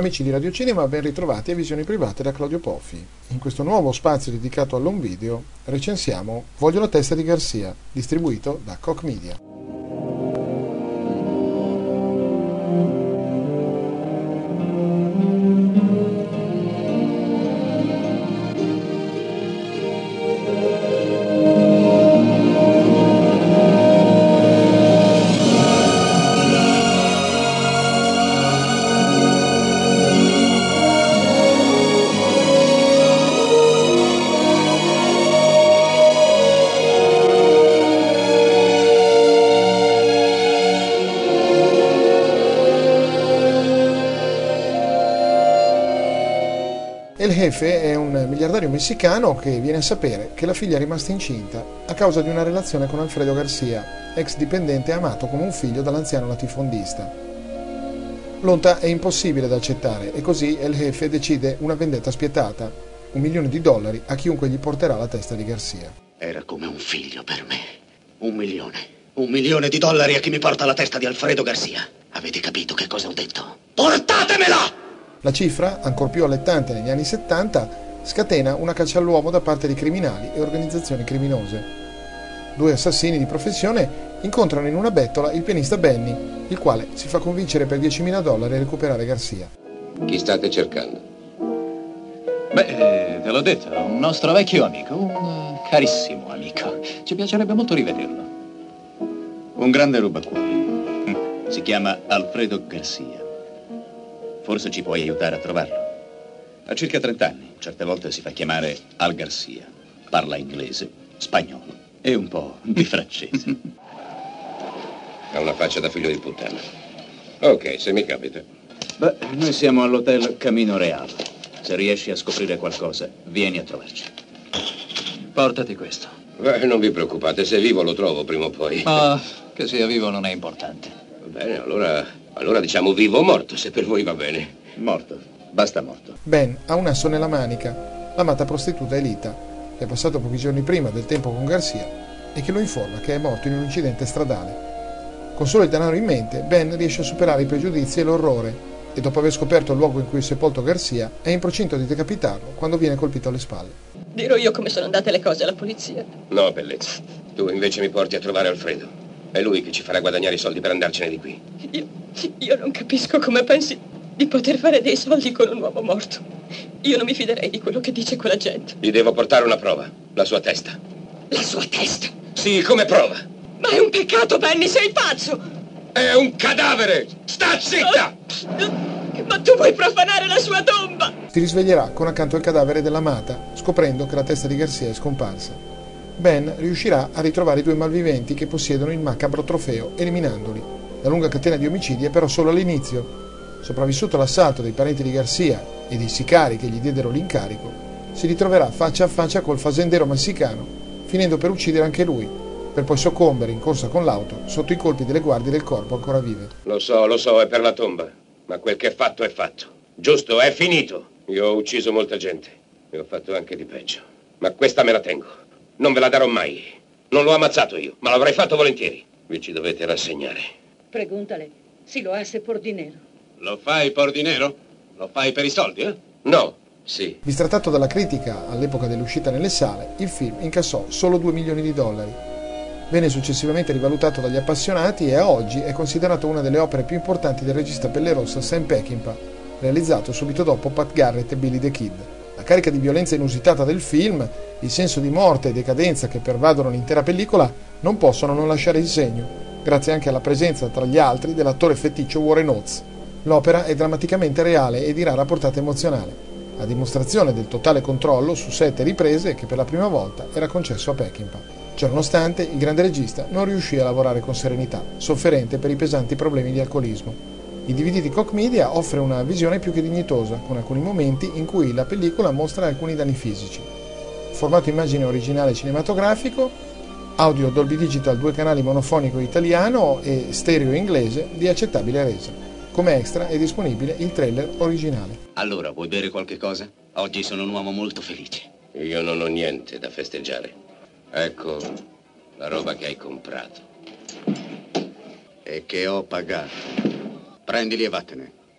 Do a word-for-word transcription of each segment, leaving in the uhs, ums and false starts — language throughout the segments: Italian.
Amici di Radio Cinema, ben ritrovati a Visioni Private da Claudio Poffi. In questo nuovo spazio dedicato all'home video recensiamo Voglio la testa di Garcia, distribuito da Koch Media. El Jefe è un miliardario messicano che viene a sapere che la figlia è rimasta incinta a causa di una relazione con Alfredo Garcia, ex dipendente amato come un figlio dall'anziano latifondista. L'onta è impossibile da accettare e così El Jefe decide una vendetta spietata, un milione di dollari a chiunque gli porterà la testa di Garcia. Era come un figlio per me. Un milione. Un milione di dollari a chi mi porta la testa di Alfredo Garcia. Avete capito che cosa ho detto? Portatemela! La cifra, ancor più allettante negli anni settanta, scatena una caccia all'uomo da parte di criminali e organizzazioni criminose. Due assassini di professione incontrano in una bettola il pianista Benny, il quale si fa convincere per diecimila dollari a recuperare Garcia. Chi state cercando? Beh, te l'ho detto, un nostro vecchio amico, un carissimo amico. Ci piacerebbe molto rivederlo. Un grande rubacuori. Si chiama Alfredo Garcia. Forse ci puoi aiutare a trovarlo. Ha circa trenta anni, certe volte si fa chiamare Al Garcia. Parla inglese, spagnolo e un po' di francese. Ha una faccia da figlio di puttana. Ok, se mi capita. Beh, noi siamo all'hotel Camino Real. Se riesci a scoprire qualcosa, vieni a trovarci. Portati questo. Beh, non vi preoccupate, se vivo lo trovo prima o poi. Ma che sia vivo non è importante. Va bene, allora... Allora diciamo vivo o morto, se per voi va bene. Morto. Basta morto. Ben ha un asso nella manica, l'amata prostituta Elita, che è passato pochi giorni prima del tempo con Garcia e che lo informa che è morto in un incidente stradale. Con solo il denaro in mente, Ben riesce a superare i pregiudizi e l'orrore e dopo aver scoperto il luogo in cui è sepolto Garcia è in procinto di decapitarlo quando viene colpito alle spalle. Dirò io come sono andate le cose alla polizia. No, bellezza. Tu invece mi porti a trovare Alfredo. È lui che ci farà guadagnare i soldi per andarcene di qui. Io, io non capisco come pensi di poter fare dei soldi con un uomo morto. Io non mi fiderei di quello che dice quella gente. Gli devo portare una prova, la sua testa. La sua testa? Sì, come prova. Ma è un peccato, Benny, sei pazzo! È un cadavere! Sta zitta! Ma tu vuoi profanare la sua tomba! Si risveglierà con accanto il cadavere dell'amata, scoprendo che la testa di Garcia è scomparsa. Ben riuscirà a ritrovare i due malviventi che possiedono il macabro trofeo, eliminandoli. La lunga catena di omicidi è però solo all'inizio. Sopravvissuto l'assalto dei parenti di Garcia e dei sicari che gli diedero l'incarico, si ritroverà faccia a faccia col fazendero messicano, finendo per uccidere anche lui, per poi soccombere in corsa con l'auto sotto i colpi delle guardie del corpo ancora vive. Lo so, lo so, è per la tomba, ma quel che è fatto è fatto. Giusto, è finito. Io ho ucciso molta gente e ho fatto anche di peggio, ma questa me la tengo. Non ve la darò mai. Non l'ho ammazzato io, ma l'avrei fatto volentieri. Vi ci dovete rassegnare. Pregúntale si lo hace por dinero. Lo fai por dinero? Lo fai per i soldi, eh? No, sì. Bistrattato dalla critica all'epoca dell'uscita nelle sale, il film incassò solo due milioni di dollari. Venne successivamente rivalutato dagli appassionati e a oggi è considerato una delle opere più importanti del regista pellerossa Sam Peckinpah, realizzato subito dopo Pat Garrett e Billy the Kid. La carica di violenza inusitata del film, il senso di morte e decadenza che pervadono l'intera pellicola non possono non lasciare il segno, grazie anche alla presenza tra gli altri dell'attore feticcio Warren Oates. L'opera è drammaticamente reale e di rara portata emozionale, a dimostrazione del totale controllo su set e riprese che per la prima volta era concesso a Peckinpah. Ciononostante, il grande regista non riuscì a lavorare con serenità, sofferente per i pesanti problemi di alcolismo. Il D V D di Koch Media offre una visione più che dignitosa, con alcuni momenti in cui la pellicola mostra alcuni danni fisici. Formato immagine originale cinematografico, audio Dolby Digital due canali monofonico italiano e stereo inglese di accettabile resa. Come extra è disponibile il trailer originale. Allora, vuoi bere qualche cosa? Oggi sono un uomo molto felice. Io non ho niente da festeggiare. Ecco la roba che hai comprato. E che ho pagato. Prendili e vattene.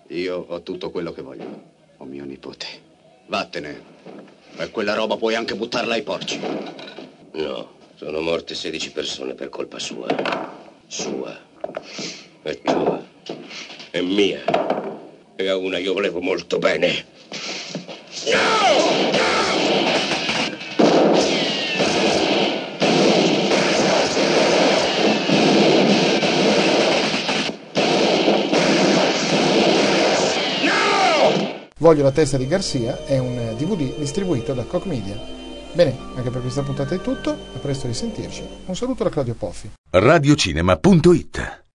Io ho tutto quello che voglio. Ho mio nipote. Vattene. E quella roba puoi anche buttarla ai porci. No, sono morte sedici persone per colpa sua. Sua. E tua. E mia. E a una io volevo molto bene. No! Voglio la testa di Garcia è un D V D distribuito da Koch Media. Bene, anche per questa puntata è tutto, a presto risentirci. Un saluto da Claudio Poffi. radiocinema punto it